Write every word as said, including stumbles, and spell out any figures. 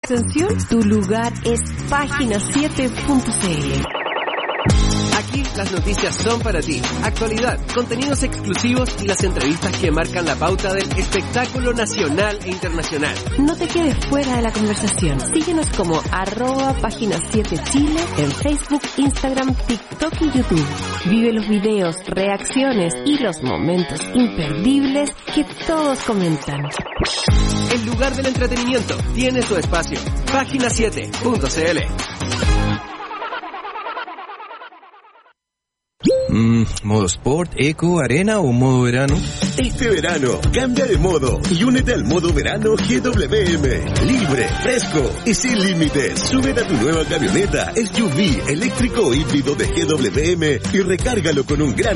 Atención, tu lugar es página siete punto c l. Aquí las noticias son para ti. Actualidad, contenidos exclusivos y las entrevistas que marcan la pauta del espectáculo nacional e internacional. No te quedes fuera de la conversación. Síguenos como arroba página siete Chile en Facebook, Instagram, TikTok y YouTube. Vive los videos, reacciones y los momentos imperdibles que todos comentan. El lugar del entretenimiento tiene su espacio. página siete punto c l. Mm, ¿modo sport, eco, arena o modo verano? Este verano, cambia de modo y únete al modo verano G W M. Libre, fresco y sin límites. Súbete a tu nueva camioneta S U V eléctrico o híbrido de G W M y recárgalo con un gran